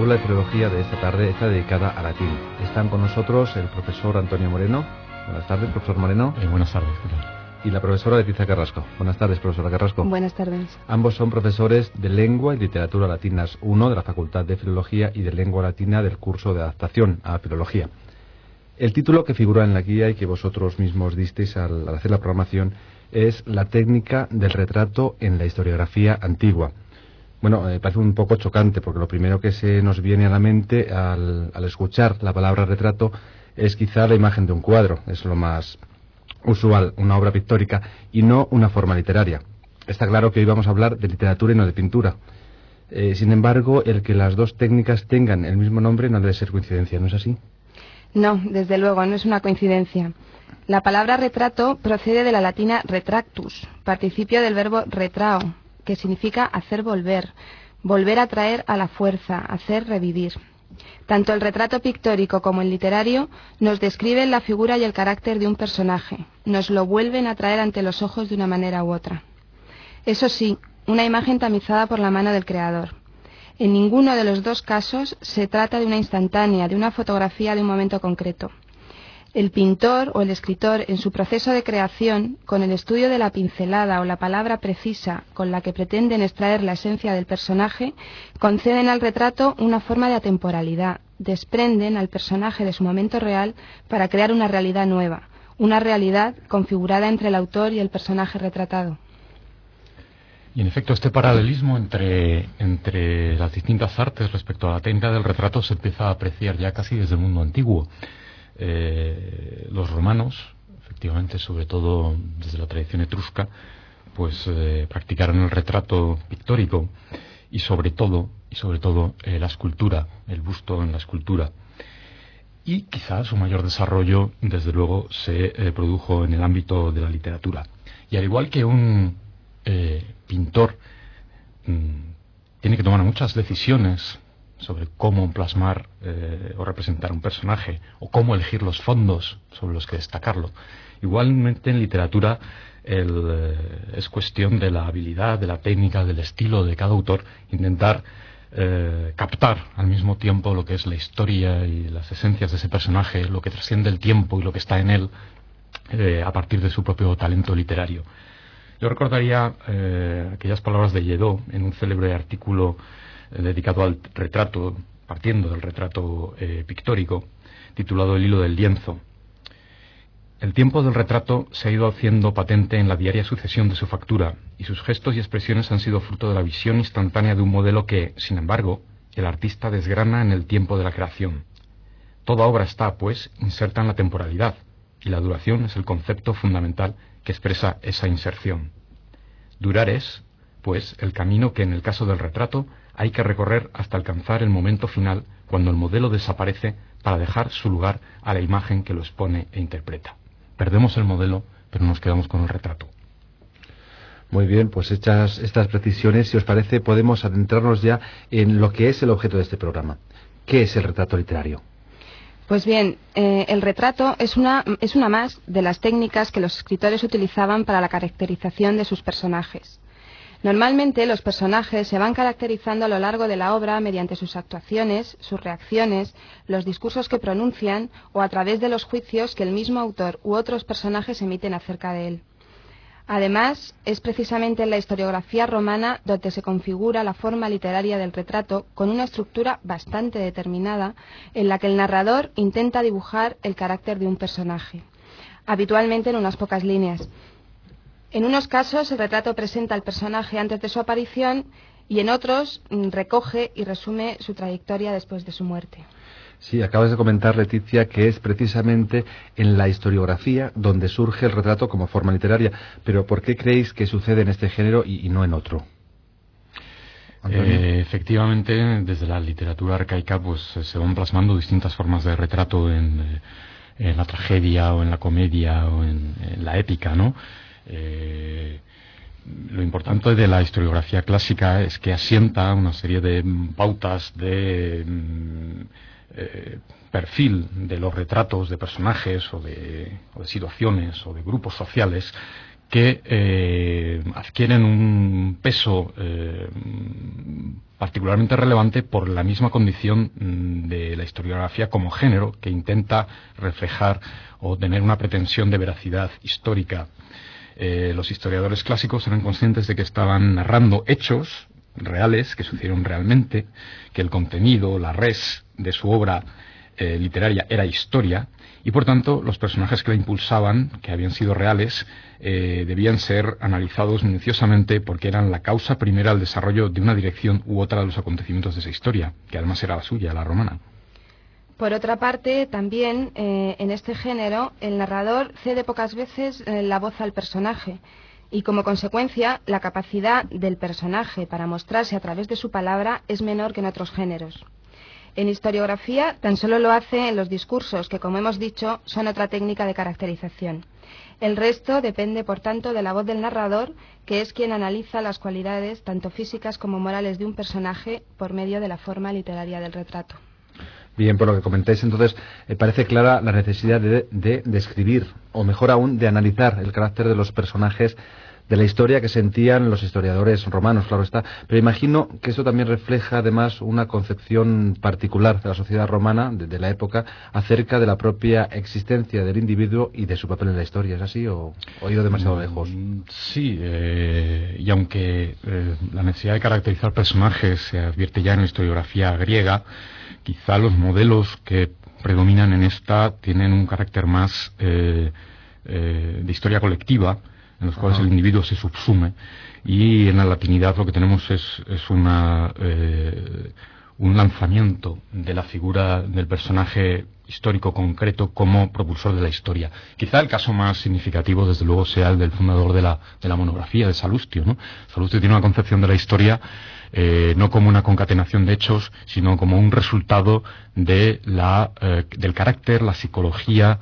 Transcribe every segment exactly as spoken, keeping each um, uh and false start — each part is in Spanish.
aula de filología de esta tarde está dedicada a latín. Están con nosotros el profesor Antonio Moreno. Buenas tardes, profesor Moreno. Eh, buenas tardes, ¿qué tal? Y la profesora Leticia Carrasco. Buenas tardes, profesora Carrasco. Buenas tardes. Ambos son profesores de Lengua y Literatura Latinas uno de la Facultad de Filología y de Lengua Latina del curso de adaptación a Filología. El título que figura en la guía y que vosotros mismos disteis al, al hacer la programación es La técnica del retrato en la historiografía antigua. Bueno, eh, parece un poco chocante porque lo primero que se nos viene a la mente al, al escuchar la palabra retrato es quizá la imagen de un cuadro, es lo más usual, una obra pictórica y no una forma literaria. Está claro que hoy vamos a hablar de literatura y no de pintura. Eh, sin embargo, el que las dos técnicas tengan el mismo nombre no debe ser coincidencia, ¿no es así? No, desde luego, no es una coincidencia. La palabra retrato procede de la latina retractus, participio del verbo retrao, que significa hacer volver, volver a traer a la fuerza, hacer revivir. Tanto el retrato pictórico como el literario nos describen la figura y el carácter de un personaje, nos lo vuelven a traer ante los ojos de una manera u otra. Eso sí, una imagen tamizada por la mano del creador. En ninguno de los dos casos se trata de una instantánea, de una fotografía de un momento concreto. El pintor o el escritor, en su proceso de creación, con el estudio de la pincelada o la palabra precisa con la que pretenden extraer la esencia del personaje, conceden al retrato una forma de atemporalidad, desprenden al personaje de su momento real para crear una realidad nueva, una realidad configurada entre el autor y el personaje retratado. Y en efecto, este paralelismo entre, entre las distintas artes respecto a la técnica del retrato se empieza a apreciar ya casi desde el mundo antiguo. Eh, los romanos, efectivamente, sobre todo desde la tradición etrusca, pues eh, practicaron el retrato pictórico y sobre todo, y sobre todo eh, la escultura, el busto en la escultura. Y quizás su mayor desarrollo, desde luego, se eh, produjo en el ámbito de la literatura. Y al igual que un eh, pintor mmm, tiene que tomar muchas decisiones sobre cómo plasmar eh, o representar un personaje, o cómo elegir los fondos sobre los que destacarlo. Igualmente en literatura el, eh, es cuestión de la habilidad, de la técnica, del estilo de cada autor, intentar eh, captar al mismo tiempo lo que es la historia y las esencias de ese personaje, lo que trasciende el tiempo y lo que está en él eh, a partir de su propio talento literario. Yo recordaría eh, aquellas palabras de Lledó en un célebre artículo dedicado al retrato, partiendo del retrato eh, pictórico, titulado El hilo del lienzo. El tiempo del retrato se ha ido haciendo patente en la diaria sucesión de su factura, y sus gestos y expresiones han sido fruto de la visión instantánea de un modelo que, sin embargo, el artista desgrana en el tiempo de la creación. Toda obra está, pues, inserta en la temporalidad, y la duración es el concepto fundamental que expresa esa inserción. Durar es, pues, el camino que en el caso del retrato hay que recorrer hasta alcanzar el momento final, cuando el modelo desaparece para dejar su lugar a la imagen que lo expone e interpreta. Perdemos el modelo, pero nos quedamos con el retrato. Muy bien, pues hechas estas precisiones, si os parece, podemos adentrarnos ya en lo que es el objeto de este programa. ¿Qué es el retrato literario? Pues bien, eh, el retrato es una, es una más de las técnicas que los escritores utilizaban para la caracterización de sus personajes. Normalmente los personajes se van caracterizando a lo largo de la obra mediante sus actuaciones, sus reacciones, los discursos que pronuncian o a través de los juicios que el mismo autor u otros personajes emiten acerca de él. Además, es precisamente en la historiografía romana donde se configura la forma literaria del retrato con una estructura bastante determinada en la que el narrador intenta dibujar el carácter de un personaje, habitualmente en unas pocas líneas. En unos casos el retrato presenta al personaje antes de su aparición y en otros recoge y resume su trayectoria después de su muerte. Sí, acabas de comentar, Leticia, que es precisamente en la historiografía donde surge el retrato como forma literaria. Pero ¿por qué creéis que sucede en este género y, y no en otro? Eh, efectivamente, desde la literatura arcaica pues se van plasmando distintas formas de retrato en, en la tragedia o en la comedia o en, en la épica, ¿no? Eh, lo importante de la historiografía clásica es que asienta una serie de pautas de eh, perfil de los retratos de personajes o de, o de situaciones o de grupos sociales que eh, adquieren un peso eh, particularmente relevante por la misma condición de la historiografía como género, que intenta reflejar o tener una pretensión de veracidad histórica. Eh, los historiadores clásicos eran conscientes de que estaban narrando hechos reales, que sucedieron realmente, que el contenido, la res de su obra eh, literaria era historia, y por tanto los personajes que la impulsaban, que habían sido reales, eh, debían ser analizados minuciosamente porque eran la causa primera al desarrollo de una dirección u otra de los acontecimientos de esa historia, que además era la suya, la romana. Por otra parte, también eh, en este género el narrador cede pocas veces eh, la voz al personaje, y como consecuencia la capacidad del personaje para mostrarse a través de su palabra es menor que en otros géneros. En historiografía tan solo lo hace en los discursos, que como hemos dicho son otra técnica de caracterización. El resto depende, por tanto, de la voz del narrador, que es quien analiza las cualidades tanto físicas como morales de un personaje por medio de la forma literaria del retrato. Bien, por lo que comentáis, entonces, eh, parece clara la necesidad de, de describir, o mejor aún, de analizar el carácter de los personajes de la historia que sentían los historiadores romanos, claro está. Pero imagino que eso también refleja, además, una concepción particular de la sociedad romana, de, de la época, acerca de la propia existencia del individuo y de su papel en la historia. ¿Es así o he ido demasiado lejos? Sí, eh, y aunque eh, la necesidad de caracterizar personajes se advierte ya en la historiografía griega, quizá los modelos que predominan en esta tienen un carácter más eh, eh, de historia colectiva, en los cuales el individuo se subsume, y en la latinidad lo que tenemos es, es una, eh, un lanzamiento de la figura del personaje histórico concreto como propulsor de la historia. Quizá el caso más significativo, desde luego, sea el del fundador de la, de la monografía, de Salustio, ¿no? Salustio tiene una concepción de la historia eh, no como una concatenación de hechos, sino como un resultado de la, eh, del carácter, la psicología,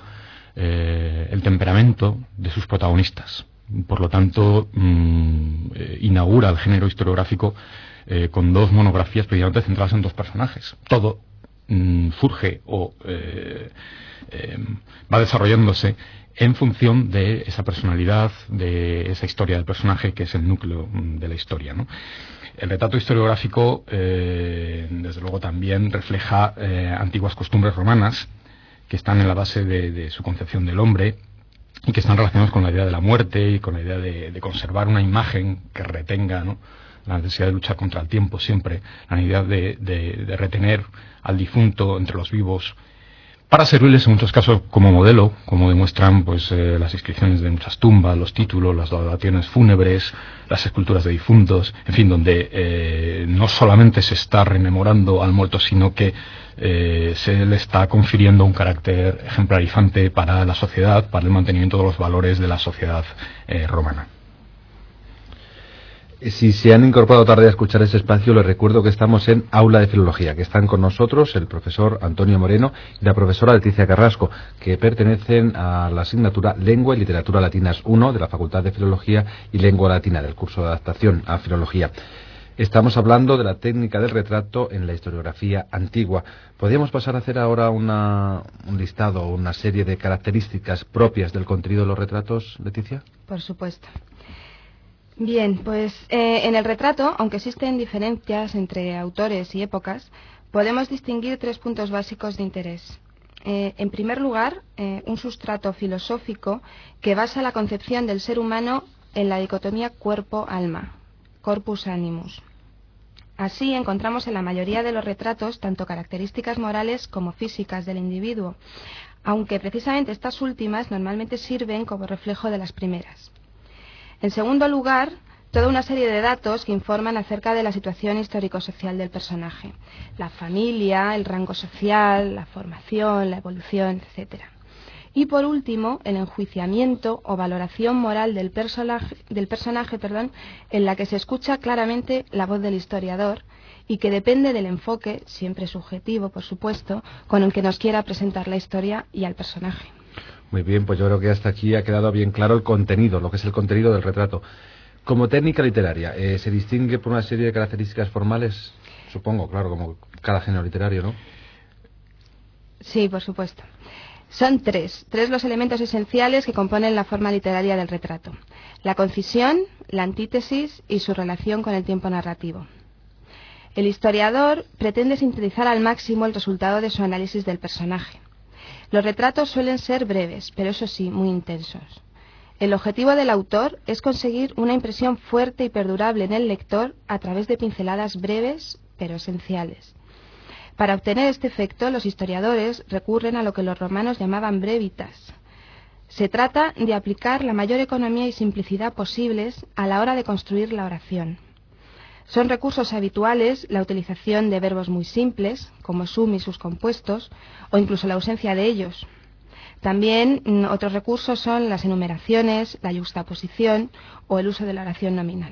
eh, el temperamento de sus protagonistas. Por lo tanto, mmm, eh, inaugura el género historiográfico eh, con dos monografías precisamente centradas en dos personajes. Todo mmm, surge o eh, eh, va desarrollándose en función de esa personalidad, de esa historia del personaje, que es el núcleo de la historia, ¿no? El retrato historiográfico, eh, desde luego, también refleja eh, antiguas costumbres romanas que están en la base de, de su concepción del hombre, y que están relacionados con la idea de la muerte y con la idea de, de conservar una imagen que retenga, ¿no?, la necesidad de luchar contra el tiempo siempre, la necesidad de, de, de retener al difunto entre los vivos, para servirles en muchos casos como modelo, como demuestran pues eh, las inscripciones de muchas tumbas, los títulos, las laudaciones fúnebres, las esculturas de difuntos, en fin, donde eh, no solamente se está rememorando al muerto, sino que eh, se le está confiriendo un carácter ejemplarizante para la sociedad, para el mantenimiento de los valores de la sociedad eh, romana. Si se han incorporado tarde a escuchar este espacio, les recuerdo que estamos en Aula de Filología, que están con nosotros el profesor Antonio Moreno y la profesora Leticia Carrasco, que pertenecen a la asignatura Lengua y Literatura Latinas uno de la Facultad de Filología y Lengua Latina del curso de adaptación a Filología. Estamos hablando de la técnica del retrato en la historiografía antigua. ¿Podríamos pasar a hacer ahora una, un listado, una serie de características propias del contenido de los retratos, Leticia? Por supuesto. Bien, pues eh, en el retrato, aunque existen diferencias entre autores y épocas, podemos distinguir tres puntos básicos de interés. Eh, en primer lugar, eh, un sustrato filosófico que basa la concepción del ser humano en la dicotomía cuerpo-alma, corpus animus. Así encontramos en la mayoría de los retratos tanto características morales como físicas del individuo, aunque precisamente estas últimas normalmente sirven como reflejo de las primeras. En segundo lugar, toda una serie de datos que informan acerca de la situación histórico-social del personaje, la familia, el rango social, la formación, la evolución, etcétera. Y por último, el enjuiciamiento o valoración moral del personaje, del personaje perdón, en la que se escucha claramente la voz del historiador y que depende del enfoque, siempre subjetivo por supuesto, con el que nos quiera presentar la historia y al personaje. Muy bien, pues yo creo que hasta aquí ha quedado bien claro el contenido, lo que es el contenido del retrato. Como técnica literaria, eh, ¿se distingue por una serie de características formales? Supongo, claro, como cada género literario, ¿no? Sí, por supuesto. Son tres, tres los elementos esenciales que componen la forma literaria del retrato: la concisión, la antítesis y su relación con el tiempo narrativo. El historiador pretende sintetizar al máximo el resultado de su análisis del personaje. Los retratos suelen ser breves, pero eso sí, muy intensos. El objetivo del autor es conseguir una impresión fuerte y perdurable en el lector a través de pinceladas breves, pero esenciales. Para obtener este efecto, los historiadores recurren a lo que los romanos llamaban brevitas. Se trata de aplicar la mayor economía y simplicidad posibles a la hora de construir la oración. Son recursos habituales la utilización de verbos muy simples, como sum y sus compuestos, o incluso la ausencia de ellos. También mm, otros recursos son las enumeraciones, la yuxtaposición o el uso de la oración nominal.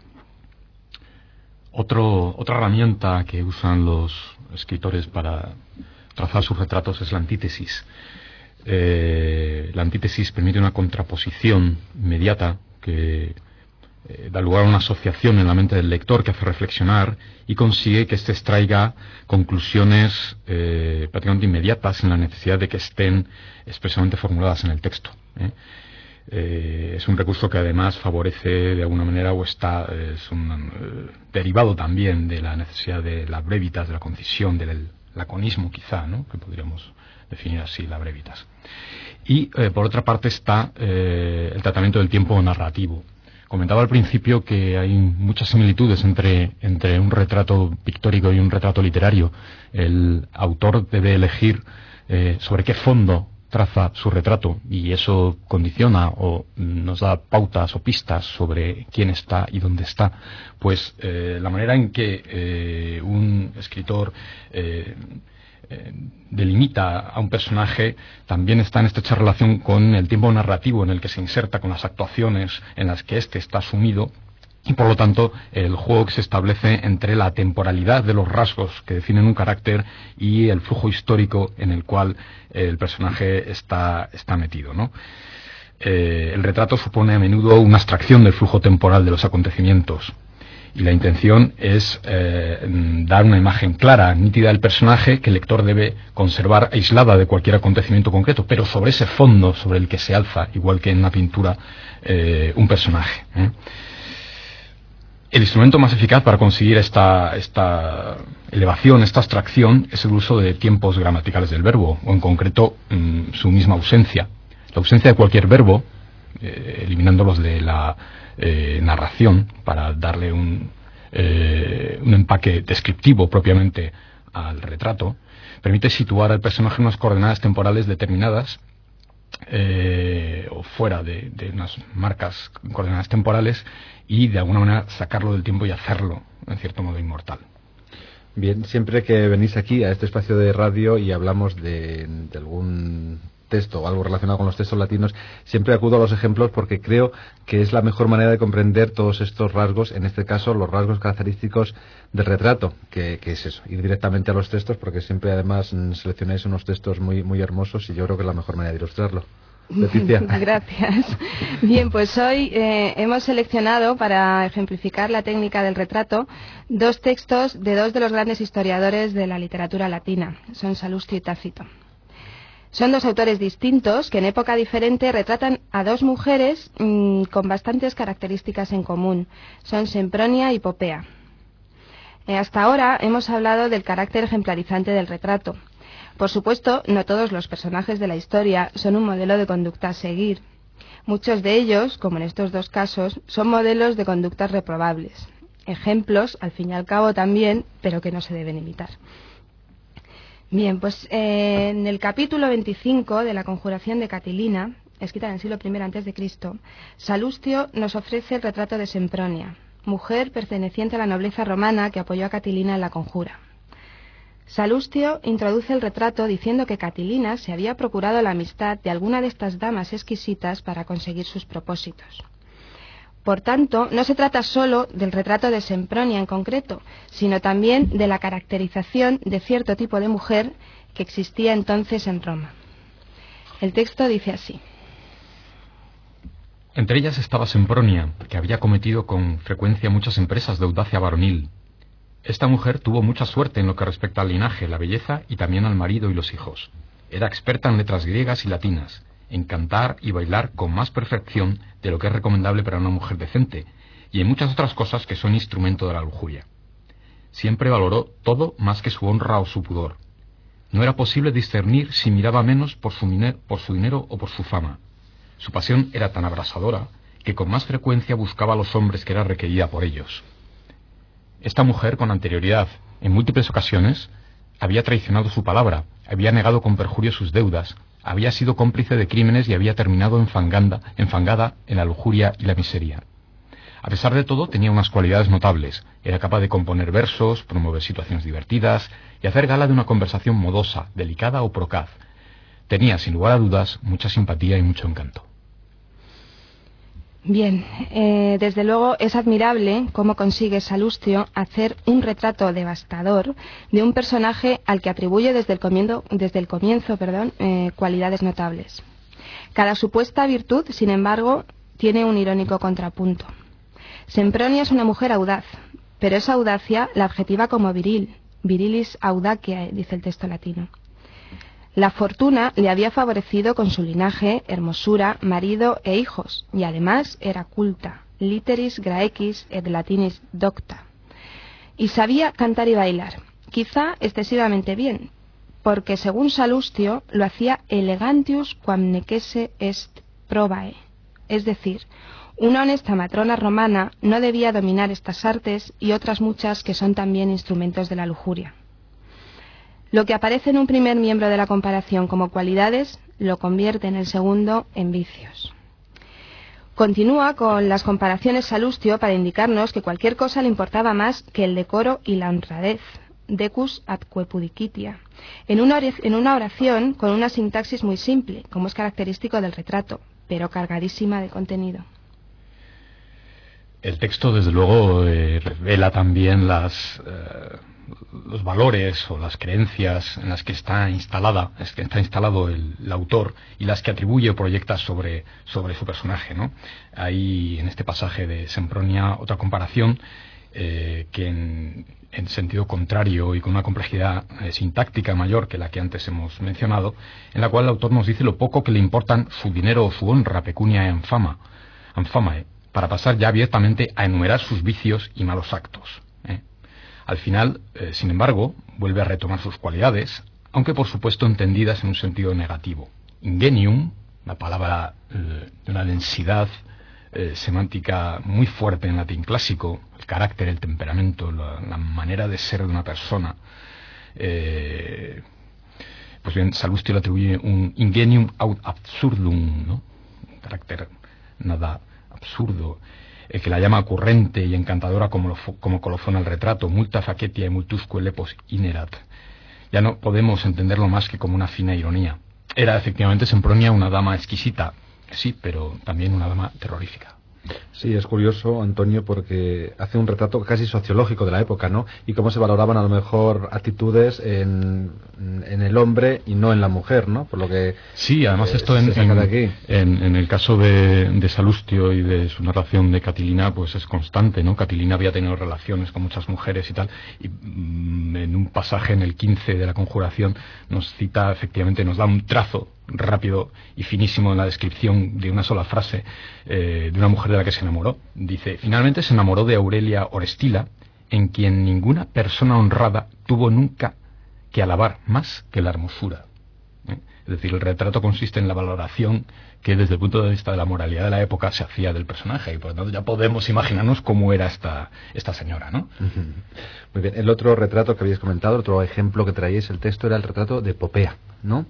Otro, otra herramienta que usan los escritores para trazar sus retratos es la antítesis. Eh, la antítesis permite una contraposición inmediata que eh, da lugar a una asociación en la mente del lector que hace reflexionar y consigue que éste extraiga conclusiones eh, prácticamente inmediatas sin la necesidad de que estén expresamente formuladas en el texto. ¿eh? Eh, es un recurso que además favorece de alguna manera o está eh, es un eh, derivado también de la necesidad de las brevitas, de la concisión, del laconismo quizá, ¿no? Que podríamos definir así, la brevitas. Y eh, por otra parte está eh, el tratamiento del tiempo narrativo. Comentaba al principio que hay muchas similitudes entre, entre un retrato pictórico y un retrato literario. El autor debe elegir eh, sobre qué fondo traza su retrato y eso condiciona o nos da pautas o pistas sobre quién está y dónde está. Pues eh, la manera en que eh, un escritor eh, eh, delimita a un personaje también está en estrecha relación con el tiempo narrativo en el que se inserta, con las actuaciones en las que éste está sumido. Y por lo tanto, el juego que se establece entre la temporalidad de los rasgos que definen un carácter y el flujo histórico en el cual el personaje está, está metido, ¿no? Eh, el retrato supone a menudo una abstracción del flujo temporal de los acontecimientos. Y la intención es eh, dar una imagen clara, nítida del personaje que el lector debe conservar aislada de cualquier acontecimiento concreto, pero sobre ese fondo sobre el que se alza, igual que en una pintura, eh, un personaje, ¿eh? El instrumento más eficaz para conseguir esta, esta elevación, esta abstracción, es el uso de tiempos gramaticales del verbo, o en concreto mmm, su misma ausencia. La ausencia de cualquier verbo, eh, eliminándolos de la eh, narración para darle un, eh, un empaque descriptivo propiamente al retrato, permite situar al personaje en unas coordenadas temporales determinadas, Eh, o fuera de, de unas marcas, coordenadas temporales, y de alguna manera sacarlo del tiempo y hacerlo en cierto modo inmortal. Bien, siempre que venís aquí a este espacio de radio y hablamos de, de algún texto o algo relacionado con los textos latinos, siempre acudo a los ejemplos porque creo que es la mejor manera de comprender todos estos rasgos, en este caso los rasgos característicos del retrato, que, que es eso, ir directamente a los textos, porque siempre además seleccionáis unos textos muy, muy hermosos y yo creo que es la mejor manera de ilustrarlo. Leticia. Gracias. Bien, pues hoy eh, hemos seleccionado para ejemplificar la técnica del retrato dos textos de dos de los grandes historiadores de la literatura latina, son Salustio y Tácito. Son dos autores distintos que en época diferente retratan a dos mujeres mmm, con bastantes características en común. Son Sempronia y Popea. Eh, hasta ahora hemos hablado del carácter ejemplarizante del retrato. Por supuesto, no todos los personajes de la historia son un modelo de conducta a seguir. Muchos de ellos, como en estos dos casos, son modelos de conductas reprobables. Ejemplos, al fin y al cabo, también, pero que no se deben imitar. Bien, pues eh, en el capítulo veinticinco de la Conjuración de Catilina, escrita en el siglo primero antes de Cristo, Salustio nos ofrece el retrato de Sempronia, mujer perteneciente a la nobleza romana que apoyó a Catilina en la conjura. Salustio introduce el retrato diciendo que Catilina se había procurado la amistad de alguna de estas damas exquisitas para conseguir sus propósitos. Por tanto, no se trata solo del retrato de Sempronia en concreto, sino también de la caracterización de cierto tipo de mujer que existía entonces en Roma. El texto dice así. Entre ellas estaba Sempronia, que había cometido con frecuencia muchas empresas de audacia varonil. Esta mujer tuvo mucha suerte en lo que respecta al linaje, la belleza y también al marido y los hijos. Era experta en letras griegas y latinas, en cantar y bailar con más perfección de lo que es recomendable para una mujer decente, y en muchas otras cosas que son instrumento de la lujuria. siempre valoró todo más que su honra o su pudor. No era posible discernir si miraba menos por su, por su dinero o por su fama. Su pasión era tan abrasadora que con más frecuencia buscaba a los hombres que era requerida por ellos. Esta mujer, con anterioridad, en múltiples ocasiones, había traicionado su palabra, había negado con perjurio sus deudas, había sido cómplice de crímenes y había terminado enfanganda, enfangada en la lujuria y la miseria. A pesar de todo, tenía unas cualidades notables. Era capaz de componer versos, promover situaciones divertidas y hacer gala de una conversación modosa, delicada o procaz. Tenía, sin lugar a dudas, mucha simpatía y mucho encanto. Bien, eh, desde luego es admirable cómo consigue Salustio hacer un retrato devastador de un personaje al que atribuye desde el comienzo, desde el comienzo perdón, eh, cualidades notables. Cada supuesta virtud, sin embargo, tiene un irónico contrapunto. Sempronia es una mujer audaz, pero esa audacia la adjetiva como viril, virilis audacia, dice el texto latino. La fortuna le había favorecido con su linaje, hermosura, marido e hijos, y además era culta, literis graecis et latinis docta. Y sabía cantar y bailar, quizá excesivamente bien, porque según Salustio lo hacía elegantius quam necesse est probae, es decir, una honesta matrona romana no debía dominar estas artes y otras muchas que son también instrumentos de la lujuria. Lo que aparece en un primer miembro de la comparación como cualidades, lo convierte en el segundo en vicios. Continúa con las comparaciones Salustio para indicarnos que cualquier cosa le importaba más que el decoro y la honradez, decus atque pudicitia, en una, en una oración con una sintaxis muy simple, como es característico del retrato, pero cargadísima de contenido. El texto, desde luego, eh, revela también las... Eh... los valores o las creencias en las que está instalada, es que está instalado el, el autor y las que atribuye o proyecta sobre, sobre su personaje, ¿no? Hay en este pasaje de Sempronia otra comparación eh, que en, en sentido contrario y con una complejidad eh, sintáctica mayor que la que antes hemos mencionado, en la cual el autor nos dice lo poco que le importan su dinero o su honra, pecunia en fama, anfamae, para pasar ya abiertamente a enumerar sus vicios y malos actos. ¿eh? Al final, eh, sin embargo, vuelve a retomar sus cualidades, aunque por supuesto entendidas en un sentido negativo. Ingenium, una palabra eh, de una densidad eh, semántica muy fuerte en latín clásico, el carácter, el temperamento, la, la manera de ser de una persona. Eh, pues bien, Salustio le atribuye un ingenium aut absurdum, ¿no? Un carácter nada absurdo, el que la llama ocurrente y encantadora como, lo, como colofona el retrato, multa facetia e multusque lepos inerat. Ya no podemos entenderlo más que como una fina ironía. Era efectivamente Sempronia una dama exquisita, sí, pero también una dama terrorífica. Sí, es curioso, Antonio, porque hace un retrato casi sociológico de la época, ¿no? Y cómo se valoraban a lo mejor actitudes en, en el hombre y no en la mujer, ¿no? Por lo que sí, además eh, esto en, en, en, en, en el caso de, de Salustio y de su narración de Catilina, pues es constante, ¿no? Catilina había tenido relaciones con muchas mujeres y tal, y mm, en un pasaje en el quince de la Conjuración nos cita, efectivamente, nos da un trazo rápido y finísimo en la descripción de una sola frase eh, de una mujer de la que se enamoró. Dice, finalmente se enamoró de Aurelia Orestila, en quien ninguna persona honrada tuvo nunca que alabar más que la hermosura. ¿Eh? Es decir, el retrato consiste en la valoración que desde el punto de vista de la moralidad de la época se hacía del personaje, y por lo tanto ya podemos imaginarnos cómo era esta, esta señora, ¿no? Muy bien, el otro retrato que habéis comentado, otro ejemplo que traíais el texto era el retrato de Popea, ¿no?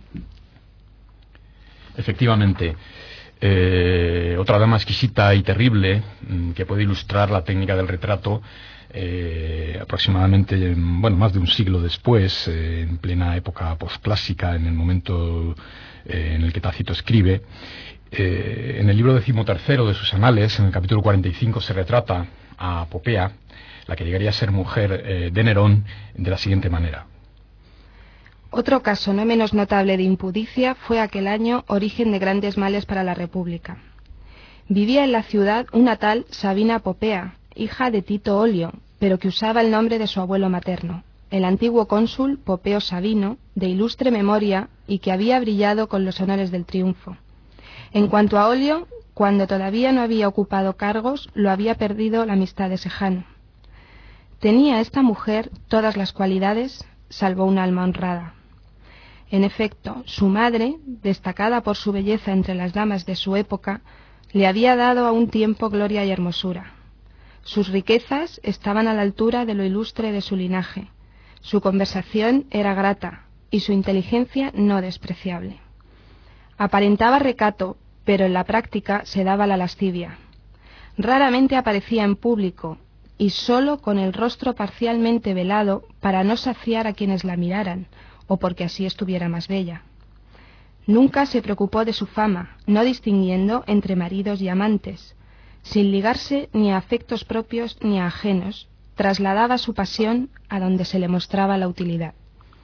Efectivamente, eh, otra dama exquisita y terrible mmm, que puede ilustrar la técnica del retrato eh, aproximadamente, bueno, más de un siglo después, eh, en plena época posclásica, en el momento eh, en el que Tácito escribe. Eh, en el libro decimotercero de sus anales, en el capítulo cuarenta y cinco, se retrata a Popea, la que llegaría a ser mujer eh, de Nerón, de la siguiente manera. Otro caso no menos notable de impudicia fue aquel año origen de grandes males para la República. Vivía en la ciudad una tal Sabina Popea, hija de Tito Olio, pero que usaba el nombre de su abuelo materno, el antiguo cónsul Popeo Sabino, de ilustre memoria y que había brillado con los honores del triunfo. En cuanto a Olio, cuando todavía no había ocupado cargos, lo había perdido la amistad de Sejano. Tenía esta mujer todas las cualidades, salvo un alma honrada. En efecto, su madre, destacada por su belleza entre las damas de su época, le había dado a un tiempo gloria y hermosura. Sus riquezas estaban a la altura de lo ilustre de su linaje, su conversación era grata y su inteligencia no despreciable. Aparentaba recato, pero en la práctica se daba la lascivia. Raramente aparecía en público y sólo con el rostro parcialmente velado para no saciar a quienes la miraran o porque así estuviera más bella. Nunca se preocupó de su fama, no distinguiendo entre maridos y amantes. Sin ligarse ni a afectos propios ni a ajenos, trasladaba su pasión a donde se le mostraba la utilidad.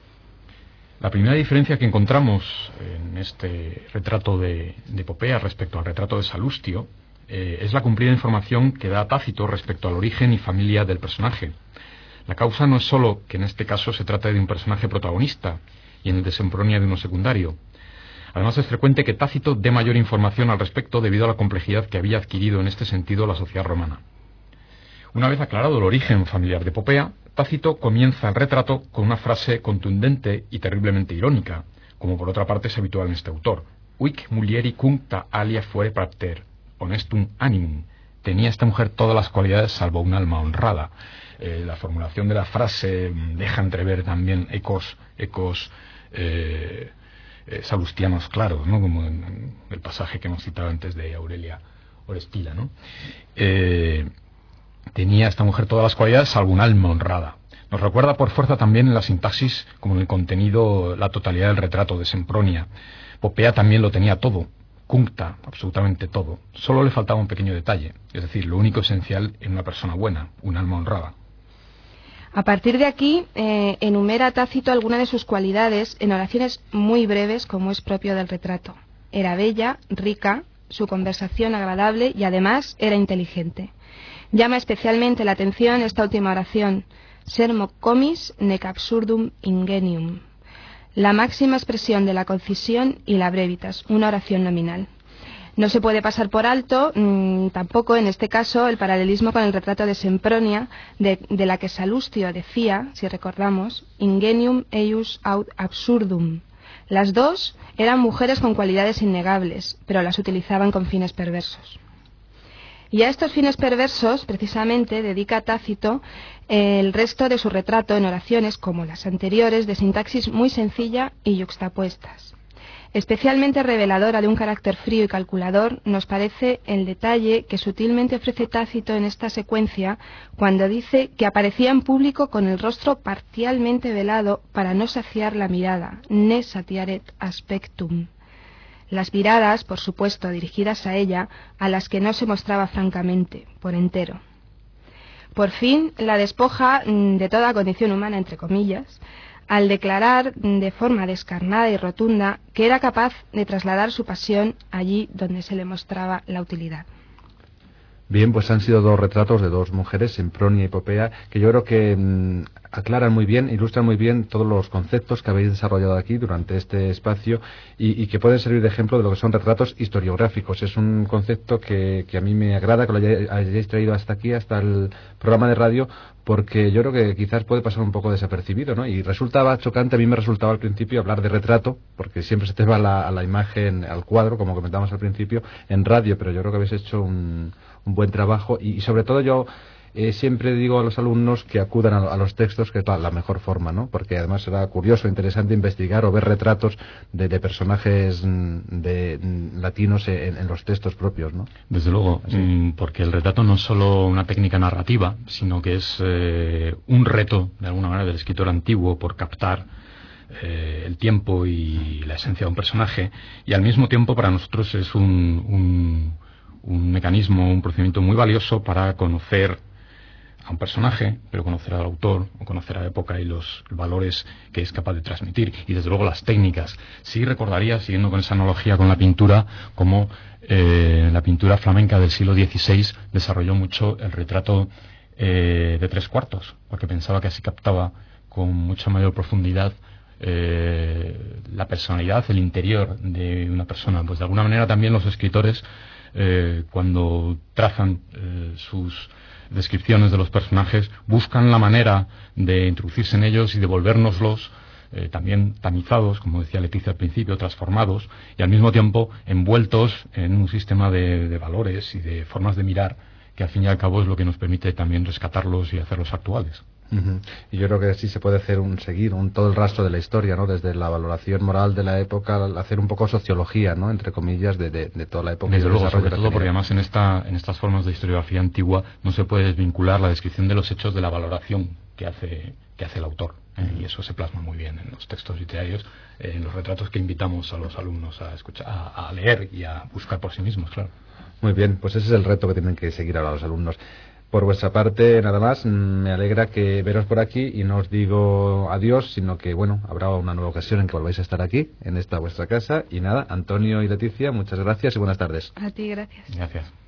La primera diferencia que encontramos en este retrato de, de Popea respecto al retrato de Salustio eh, es la cumplida información que da Tácito respecto al origen y familia del personaje. La causa no es sólo que en este caso se trata de un personaje protagonista y en el de Sempronia de uno secundario. Además es frecuente que Tácito dé mayor información al respecto debido a la complejidad que había adquirido en este sentido la sociedad romana. Una vez aclarado el origen familiar de Popea, Tácito comienza el retrato con una frase contundente y terriblemente irónica, como por otra parte es habitual en este autor. Huic mulieri cuncta alia fuere prater, honestum animum. Tenía esta mujer todas las cualidades salvo un alma honrada. Eh, la formulación de la frase deja entrever también ecos, ecos eh, eh, salustianos claros, ¿no? Como en, en el pasaje que hemos citado antes de Aurelia Orestila, ¿no? Eh, Tenía esta mujer todas las cualidades salvo un alma honrada. Nos recuerda por fuerza también en la sintaxis como en el contenido la totalidad del retrato de Sempronia. Popea también lo tenía todo, cuncta, absolutamente todo. Solo le faltaba un pequeño detalle, es decir, lo único esencial en una persona buena, un alma honrada. A partir de aquí, eh, enumera Tácito algunas de sus cualidades en oraciones muy breves, como es propio del retrato. Era bella, rica, su conversación agradable y además era inteligente. Llama especialmente la atención esta última oración, sermo comis nec absurdum ingenium, la máxima expresión de la concisión y la brevitas, una oración nominal. No se puede pasar por alto mmm, tampoco en este caso el paralelismo con el retrato de Sempronia, de, de la que Salustio decía, si recordamos, ingenium eius aut absurdum. Las dos eran mujeres con cualidades innegables, pero las utilizaban con fines perversos. Y a estos fines perversos, precisamente, dedica Tácito el resto de su retrato en oraciones, como las anteriores, de sintaxis muy sencilla y yuxtapuestas. Especialmente reveladora de un carácter frío y calculador, nos parece el detalle que sutilmente ofrece Tácito en esta secuencia, cuando dice que aparecía en público con el rostro parcialmente velado para no saciar la mirada, ne satiaret aspectum. Las miradas, por supuesto, dirigidas a ella, a las que no se mostraba francamente, por entero. Por fin, la despoja de toda condición humana, entre comillas, al declarar de forma descarnada y rotunda que era capaz de trasladar su pasión allí donde se le mostraba la utilidad. Bien, pues han sido dos retratos de dos mujeres, Sempronia y Popea, que yo creo que mmm, aclaran muy bien, ilustran muy bien todos los conceptos que habéis desarrollado aquí durante este espacio y, y que pueden servir de ejemplo de lo que son retratos historiográficos. Es un concepto que, que a mí me agrada que lo hayáis, hayáis traído hasta aquí, hasta el programa de radio, porque yo creo que quizás puede pasar un poco desapercibido, ¿no? Y resultaba chocante, a mí me resultaba al principio hablar de retrato, porque siempre se te va a la, a la imagen, al cuadro, como comentábamos al principio, en radio, pero yo creo que habéis hecho un... un buen trabajo y, y sobre todo yo eh, siempre digo a los alumnos que acudan a, a los textos, que es la, la mejor forma, ¿no? Porque además será curioso, interesante investigar o ver retratos de, de personajes de, de latinos en, en los textos propios, ¿no? Desde luego, mmm, porque el retrato no es solo una técnica narrativa, sino que es eh, un reto, de alguna manera, del escritor antiguo por captar eh, el tiempo y la esencia de un personaje, y al mismo tiempo para nosotros es un... un un mecanismo, un procedimiento muy valioso para conocer a un personaje, pero conocer al autor, o conocer a la época y los valores que es capaz de transmitir, y desde luego las técnicas. Sí recordaría, siguiendo con esa analogía con la pintura, como eh, la pintura flamenca del siglo dieciséis desarrolló mucho el retrato eh, de tres cuartos, porque pensaba que así captaba con mucha mayor profundidad eh, la personalidad, el interior de una persona. Pues de alguna manera también los escritores, Eh, cuando trazan eh, sus descripciones de los personajes, buscan la manera de introducirse en ellos y de volvérnoslos eh, también tamizados, como decía Leticia al principio, transformados, y al mismo tiempo envueltos en un sistema de, de valores y de formas de mirar que al fin y al cabo es lo que nos permite también rescatarlos y hacerlos actuales. Uh-huh. Y yo creo que así se puede hacer un seguir un todo el rastro de la historia, ¿no? Desde la valoración moral de la época, hacer un poco sociología, ¿no? Entre comillas, de, de, de toda la época. Desde luego, sobre todo porque además en esta en estas formas de historiografía antigua no se puede desvincular la descripción de los hechos de la valoración que hace que hace el autor, ¿eh? Uh-huh. Y eso se plasma muy bien en los textos literarios, eh, en los retratos que invitamos a los alumnos a escuchar, a, a leer y a buscar por sí mismos, claro. Muy bien, pues ese es el reto que tienen que seguir ahora los alumnos. Por vuestra parte, nada más, me alegra que veros por aquí y no os digo adiós, sino que, bueno, habrá una nueva ocasión en que volváis a estar aquí, en esta vuestra casa. Y nada, Antonio y Leticia, muchas gracias y buenas tardes. A ti, gracias. Gracias.